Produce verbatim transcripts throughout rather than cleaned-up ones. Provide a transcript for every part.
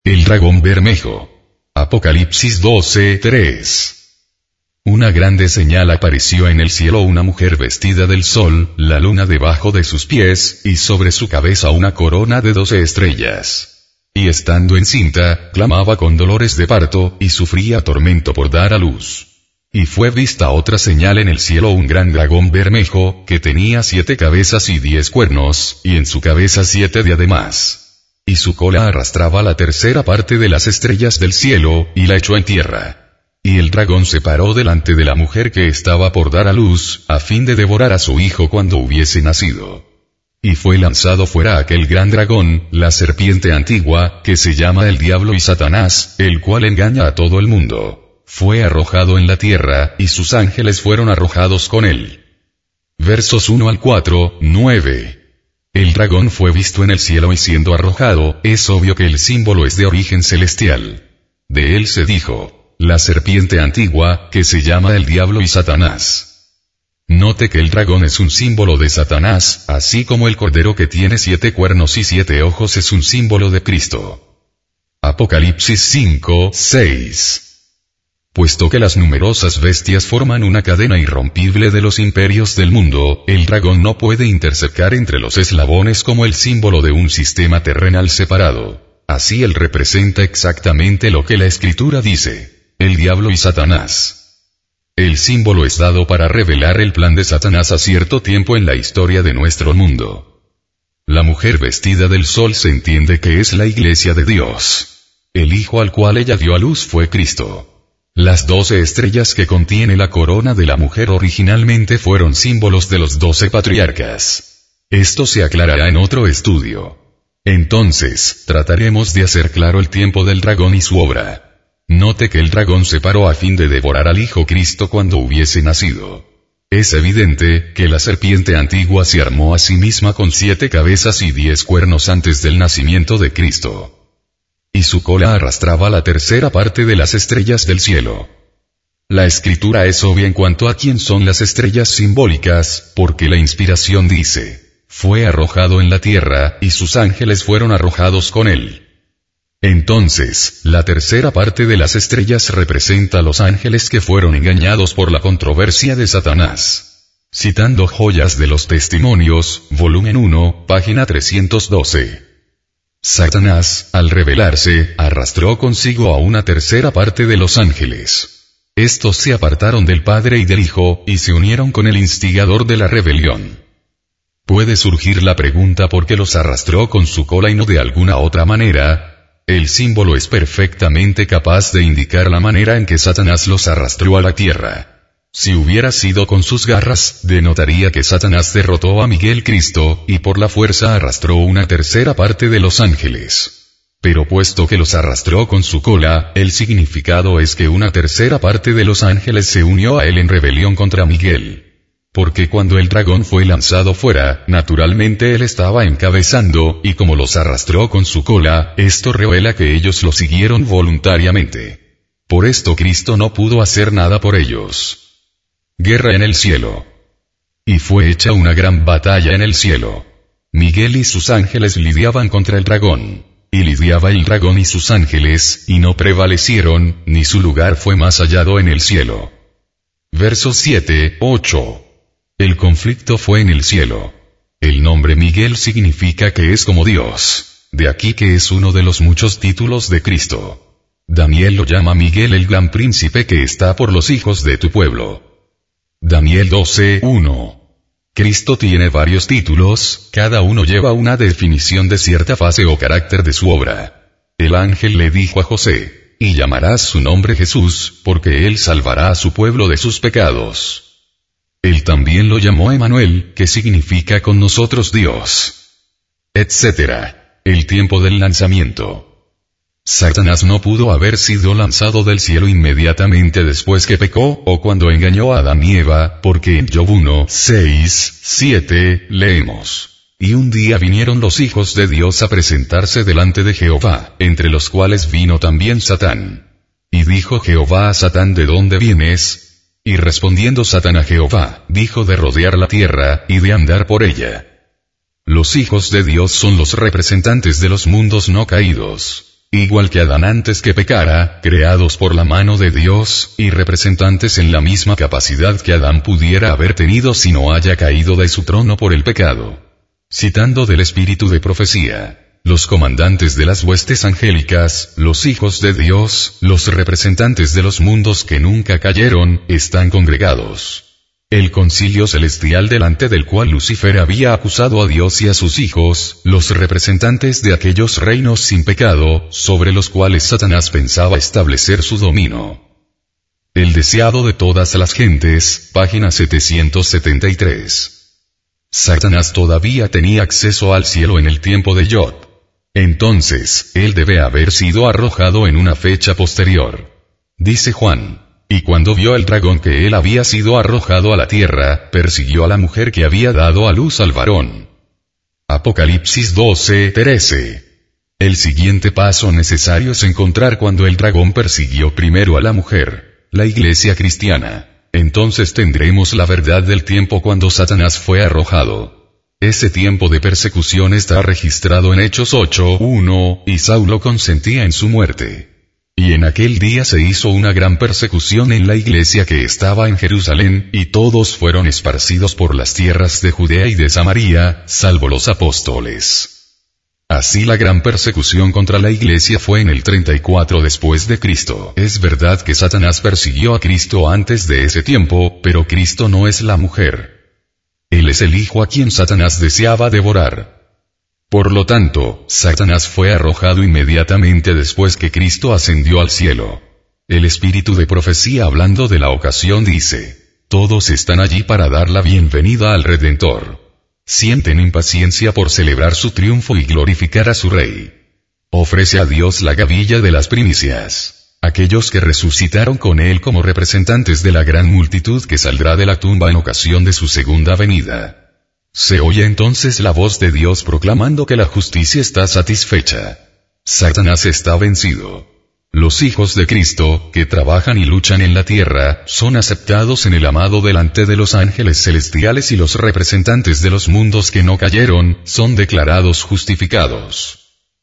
El dragón bermejo. Apocalipsis doce tres. Una grande señal apareció en el cielo: una mujer vestida del sol, la luna debajo de sus pies, y sobre su cabeza una corona de doce estrellas. Y estando encinta, clamaba con dolores de parto, y sufría tormento por dar a luz. Y fue vista otra señal en el cielo: un gran dragón bermejo, que tenía siete cabezas y diez cuernos, y en su cabeza siete diademas. Y su cola arrastraba la tercera parte de las estrellas del cielo, y la echó en tierra. Y el dragón se paró delante de la mujer que estaba por dar a luz, a fin de devorar a su hijo cuando hubiese nacido. Y fue lanzado fuera aquel gran dragón, la serpiente antigua, que se llama el diablo y Satanás, el cual engaña a todo el mundo. Fue arrojado en la tierra, y sus ángeles fueron arrojados con él. Versos uno al cuatro, nueve. El dragón fue visto en el cielo y siendo arrojado, es obvio que el símbolo es de origen celestial. De él se dijo: la serpiente antigua, que se llama el diablo y Satanás. Note que el dragón es un símbolo de Satanás, así como el cordero que tiene siete cuernos y siete ojos es un símbolo de Cristo. Apocalipsis cinco seis. Puesto que las numerosas bestias forman una cadena irrompible de los imperios del mundo, el dragón no puede interceptar entre los eslabones como el símbolo de un sistema terrenal separado. Así él representa exactamente lo que la Escritura dice: el diablo y Satanás. El símbolo es dado para revelar el plan de Satanás a cierto tiempo en la historia de nuestro mundo. La mujer vestida del sol se entiende que es la iglesia de Dios. El hijo al cual ella dio a luz fue Cristo. Las doce estrellas que contiene la corona de la mujer originalmente fueron símbolos de los doce patriarcas. Esto se aclarará en otro estudio. Entonces, trataremos de hacer claro el tiempo del dragón y su obra. Note que el dragón se paró a fin de devorar al Hijo Cristo cuando hubiese nacido. Es evidente que la serpiente antigua se armó a sí misma con siete cabezas y diez cuernos antes del nacimiento de Cristo. Y su cola arrastraba la tercera parte de las estrellas del cielo. La Escritura es obvia en cuanto a quién son las estrellas simbólicas, porque la inspiración dice: fue arrojado en la tierra, y sus ángeles fueron arrojados con él. Entonces, la tercera parte de las estrellas representa a los ángeles que fueron engañados por la controversia de Satanás. Citando Joyas de los Testimonios, volumen uno, página trescientos doce. Satanás, al rebelarse, arrastró consigo a una tercera parte de los ángeles. Estos se apartaron del Padre y del Hijo, y se unieron con el instigador de la rebelión. Puede surgir la pregunta por qué los arrastró con su cola y no de alguna otra manera. El símbolo es perfectamente capaz de indicar la manera en que Satanás los arrastró a la tierra. Si hubiera sido con sus garras, denotaría que Satanás derrotó a Miguel Cristo, y por la fuerza arrastró una tercera parte de los ángeles. Pero puesto que los arrastró con su cola, el significado es que una tercera parte de los ángeles se unió a él en rebelión contra Miguel. Porque cuando el dragón fue lanzado fuera, naturalmente él estaba encabezando, y como los arrastró con su cola, esto revela que ellos lo siguieron voluntariamente. Por esto Cristo no pudo hacer nada por ellos. Guerra en el cielo. Y fue hecha una gran batalla en el cielo. Miguel y sus ángeles lidiaban contra el dragón. Y lidiaba el dragón y sus ángeles, y no prevalecieron, ni su lugar fue más hallado en el cielo. Versos siete, ocho. El conflicto fue en el cielo. El nombre Miguel significa que es como Dios. De aquí que es uno de los muchos títulos de Cristo. Daniel lo llama Miguel el gran príncipe que está por los hijos de tu pueblo. Daniel doce uno. Cristo tiene varios títulos, cada uno lleva una definición de cierta fase o carácter de su obra. El ángel le dijo a José: y llamarás su nombre Jesús, porque él salvará a su pueblo de sus pecados. Él también lo llamó Emmanuel, que significa con nosotros Dios. Etcétera. El tiempo del lanzamiento. Satanás no pudo haber sido lanzado del cielo inmediatamente después que pecó, o cuando engañó a Adán y Eva, porque en Job uno, seis, siete, leemos: y un día vinieron los hijos de Dios a presentarse delante de Jehová, entre los cuales vino también Satán. Y dijo Jehová a Satán: ¿de dónde vienes? Y respondiendo Satán a Jehová, dijo: de rodear la tierra, y de andar por ella. Los hijos de Dios son los representantes de los mundos no caídos. igual que Adán antes que pecara, creados por la mano de Dios, y representantes en la misma capacidad que Adán pudiera haber tenido si no haya caído de su trono por el pecado. Citando del espíritu de profecía. Los comandantes de las huestes angélicas, los hijos de Dios, los representantes de los mundos que nunca cayeron, están congregados. El concilio celestial delante del cual Lucifer había acusado a Dios y a sus hijos, los representantes de aquellos reinos sin pecado, sobre los cuales Satanás pensaba establecer su dominio. El deseado de todas las gentes, página setecientos setenta y tres. Satanás todavía tenía acceso al cielo en el tiempo de Job. Entonces, él debe haber sido arrojado en una fecha posterior. Dice Juan. Y cuando vio el dragón que él había sido arrojado a la tierra, persiguió a la mujer que había dado a luz al varón. Apocalipsis doce trece. El siguiente paso necesario es encontrar cuando el dragón persiguió primero a la mujer, la iglesia cristiana. Entonces tendremos la verdad del tiempo cuando Satanás fue arrojado. Ese tiempo de persecución está registrado en Hechos ocho uno, y Saulo consentía en su muerte. Y en aquel día se hizo una gran persecución en la iglesia que estaba en Jerusalén, y todos fueron esparcidos por las tierras de Judea y de Samaria, salvo los apóstoles. Así la gran persecución contra la iglesia fue en el treinta y cuatro después de Cristo. Es verdad que Satanás persiguió a Cristo antes de ese tiempo, pero Cristo no es la mujer. Él es el hijo a quien Satanás deseaba devorar. Por lo tanto, Satanás fue arrojado inmediatamente después que Cristo ascendió al cielo. El espíritu de profecía hablando de la ocasión dice, todos están allí para dar la bienvenida al Redentor. Sienten impaciencia por celebrar su triunfo y glorificar a su Rey. Ofrece a Dios la gavilla de las primicias. Aquellos que resucitaron con él como representantes de la gran multitud que saldrá de la tumba en ocasión de su segunda venida. Se oye entonces la voz de Dios proclamando que la justicia está satisfecha. Satanás está vencido. Los hijos de Cristo, que trabajan y luchan en la tierra, son aceptados en el amado delante de los ángeles celestiales y los representantes de los mundos que no cayeron, son declarados justificados.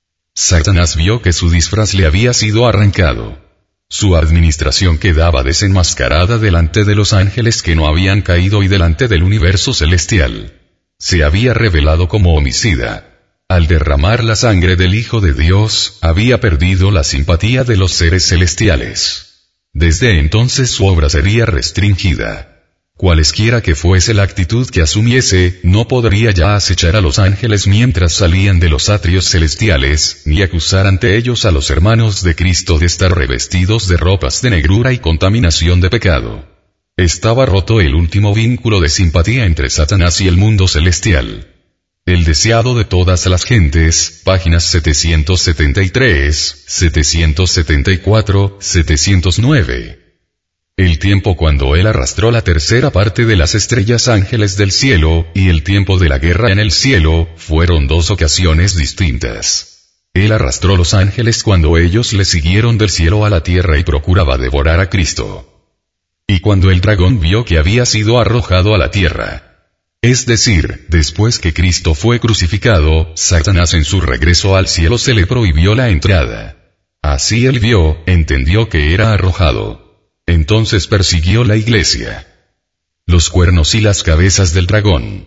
Satanás vio que su disfraz le había sido arrancado. Su administración quedaba desenmascarada delante de los ángeles que no habían caído y delante del universo celestial. Se había revelado como homicida. Al derramar la sangre del Hijo de Dios, había perdido la simpatía de los seres celestiales. Desde entonces su obra sería restringida. Cualesquiera que fuese la actitud que asumiese, no podría ya acechar a los ángeles mientras salían de los atrios celestiales, ni acusar ante ellos a los hermanos de Cristo de estar revestidos de ropas de negrura y contaminación de pecado. Estaba roto el último vínculo de simpatía entre Satanás y el mundo celestial. El deseado de todas las gentes, páginas setecientos setenta y tres, setecientos setenta y cuatro, setecientos nueve. El tiempo cuando él arrastró la tercera parte de las estrellas ángeles del cielo, y el tiempo de la guerra en el cielo, fueron dos ocasiones distintas. Él arrastró los ángeles cuando ellos le siguieron del cielo a la tierra y procuraba devorar a Cristo. Y cuando el dragón vio que había sido arrojado a la tierra. Es decir, después que Cristo fue crucificado, Satanás en su regreso al cielo se le prohibió la entrada. Así él vio, entendió que era arrojado. Entonces persiguió la iglesia. Los cuernos y las cabezas del dragón.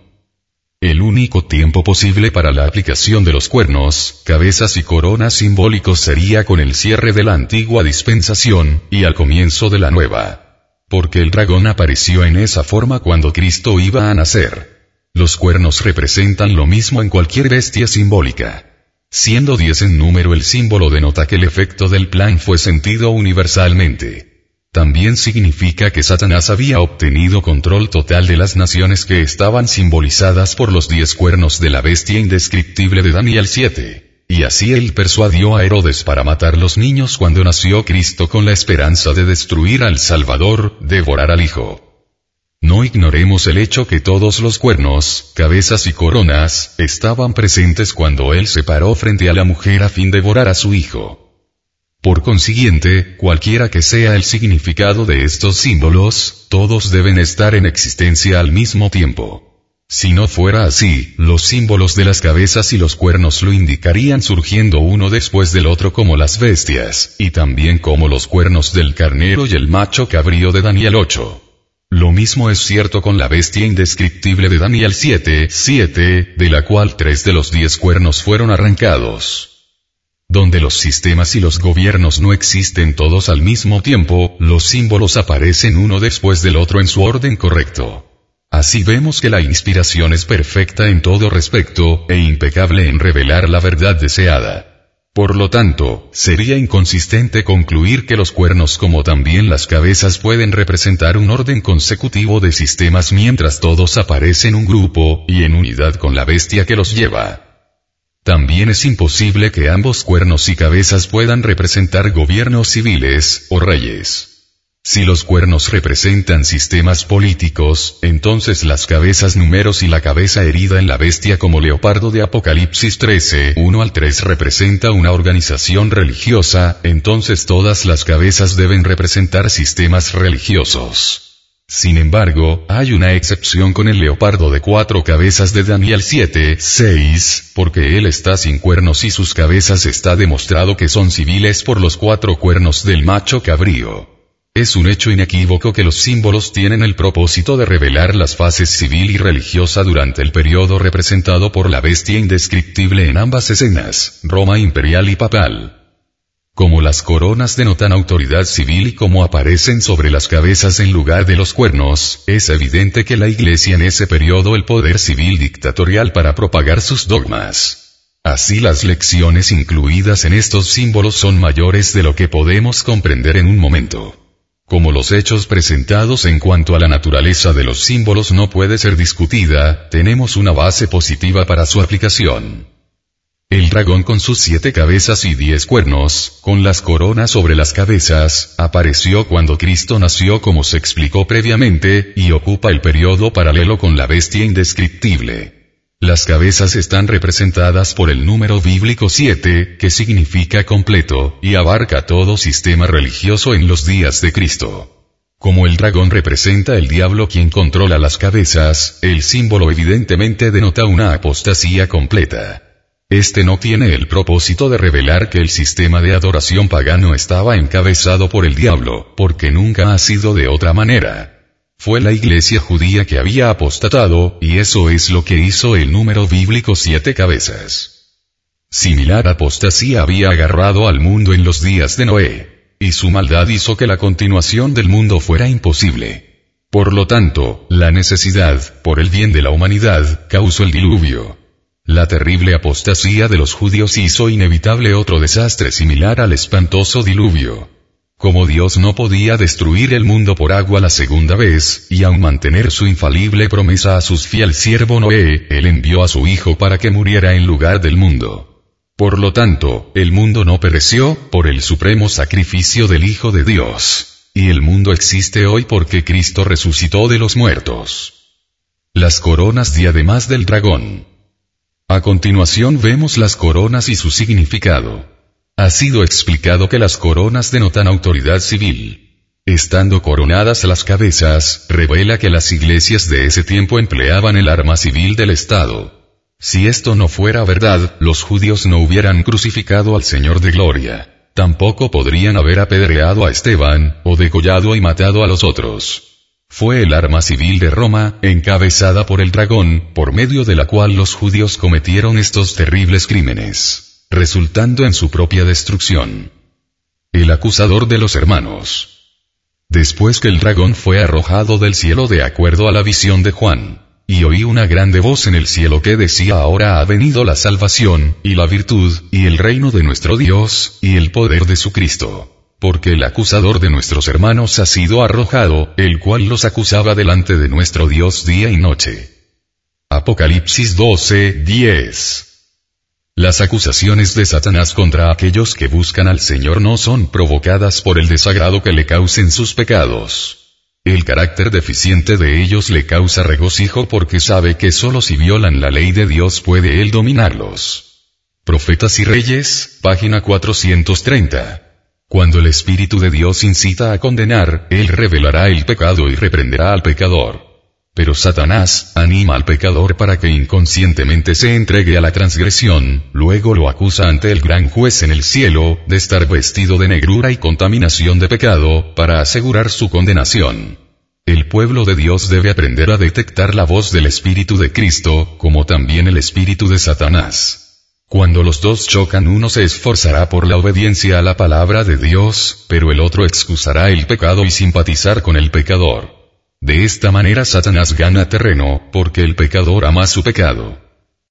El único tiempo posible para la aplicación de los cuernos, cabezas y coronas simbólicos sería con el cierre de la antigua dispensación, y al comienzo de la nueva. Porque el dragón apareció en esa forma cuando Cristo iba a nacer. Los cuernos representan lo mismo en cualquier bestia simbólica. Siendo diez en número, el símbolo denota que el efecto del plan fue sentido universalmente. También significa que Satanás había obtenido control total de las naciones que estaban simbolizadas por los diez cuernos de la bestia indescriptible de Daniel siete. Y así él persuadió a Herodes para matar los niños cuando nació Cristo con la esperanza de destruir al Salvador, devorar al Hijo. No ignoremos el hecho que todos los cuernos, cabezas y coronas, estaban presentes cuando él se paró frente a la mujer a fin de devorar a su Hijo. Por consiguiente, cualquiera que sea el significado de estos símbolos, todos deben estar en existencia al mismo tiempo. Si no fuera así, los símbolos de las cabezas y los cuernos lo indicarían surgiendo uno después del otro como las bestias, y también como los cuernos del carnero y el macho cabrío de Daniel ocho. Lo mismo es cierto con la bestia indescriptible de Daniel siete, siete, de la cual tres de los diez cuernos fueron arrancados. Donde los sistemas y los gobiernos no existen todos al mismo tiempo, los símbolos aparecen uno después del otro en su orden correcto. Así vemos que la inspiración es perfecta en todo respecto, e impecable en revelar la verdad deseada. Por lo tanto, sería inconsistente concluir que los cuernos como también las cabezas pueden representar un orden consecutivo de sistemas mientras todos aparecen en un grupo, y en unidad con la bestia que los lleva. También es imposible que ambos cuernos y cabezas puedan representar gobiernos civiles, o reyes. Si los cuernos representan sistemas políticos, entonces las cabezas números y la cabeza herida en la bestia como leopardo de Apocalipsis trece, uno al tres representa una organización religiosa, entonces todas las cabezas deben representar sistemas religiosos. Sin embargo, hay una excepción con el leopardo de cuatro cabezas de Daniel siete, seis, porque él está sin cuernos y sus cabezas está demostrado que son civiles por los cuatro cuernos del macho cabrío. Es un hecho inequívoco que los símbolos tienen el propósito de revelar las fases civil y religiosa durante el periodo representado por la bestia indescriptible en ambas escenas, Roma imperial y papal. Como las coronas denotan autoridad civil y como aparecen sobre las cabezas en lugar de los cuernos, es evidente que la Iglesia en ese periodo el poder civil dictatorial para propagar sus dogmas. Así las lecciones incluidas en estos símbolos son mayores de lo que podemos comprender en un momento. Como los hechos presentados en cuanto a la naturaleza de los símbolos no puede ser discutida, tenemos una base positiva para su aplicación. El dragón con sus siete cabezas y diez cuernos, con las coronas sobre las cabezas, apareció cuando Cristo nació como se explicó previamente, y ocupa el periodo paralelo con la bestia indescriptible. Las cabezas están representadas por el número bíblico siete, que significa completo, y abarca todo sistema religioso en los días de Cristo. Como el dragón representa el diablo quien controla las cabezas, el símbolo evidentemente denota una apostasía completa. Este no tiene el propósito de revelar que el sistema de adoración pagano estaba encabezado por el diablo, porque nunca ha sido de otra manera. Fue la iglesia judía que había apostatado, y eso es lo que hizo el número bíblico siete cabezas. Similar apostasía había agarrado al mundo en los días de Noé, y su maldad hizo que la continuación del mundo fuera imposible. Por lo tanto, la necesidad, por el bien de la humanidad, causó el diluvio. La terrible apostasía de los judíos hizo inevitable otro desastre similar al espantoso diluvio. Como Dios no podía destruir el mundo por agua la segunda vez, y aun mantener su infalible promesa a su fiel siervo Noé, él envió a su hijo para que muriera en lugar del mundo. Por lo tanto, el mundo no pereció, por el supremo sacrificio del Hijo de Dios. Y el mundo existe hoy porque Cristo resucitó de los muertos. Las coronas diademas del dragón. A continuación vemos las coronas y su significado. Ha sido explicado que las coronas denotan autoridad civil. Estando coronadas las cabezas, revela que las iglesias de ese tiempo empleaban el arma civil del Estado. Si esto no fuera verdad, los judíos no hubieran crucificado al Señor de Gloria. Tampoco podrían haber apedreado a Esteban, o degollado y matado a los otros. Fue el arma civil de Roma, encabezada por el dragón, por medio de la cual los judíos cometieron estos terribles crímenes, resultando en su propia destrucción. El acusador de los hermanos. Después que el dragón fue arrojado del cielo de acuerdo a la visión de Juan, y oí una grande voz en el cielo que decía: ahora ha venido la salvación, y la virtud, y el reino de nuestro Dios, y el poder de su Cristo. Porque el acusador de nuestros hermanos ha sido arrojado, el cual los acusaba delante de nuestro Dios día y noche. Apocalipsis doce, diez. Las acusaciones de Satanás contra aquellos que buscan al Señor no son provocadas por el desagrado que le causen sus pecados. El carácter deficiente de ellos le causa regocijo porque sabe que solo si violan la ley de Dios puede él dominarlos. Profetas y Reyes, página cuatrocientos treinta. Cuando el Espíritu de Dios incita a condenar, Él revelará el pecado y reprenderá al pecador. Pero Satanás anima al pecador para que inconscientemente se entregue a la transgresión, luego lo acusa ante el gran juez en el cielo, de estar vestido de negrura y contaminación de pecado, para asegurar su condenación. El pueblo de Dios debe aprender a detectar la voz del Espíritu de Cristo, como también el espíritu de Satanás. Cuando los dos chocan, uno se esforzará por la obediencia a la palabra de Dios, pero el otro excusará el pecado y simpatizar con el pecador. De esta manera Satanás gana terreno, porque el pecador ama su pecado.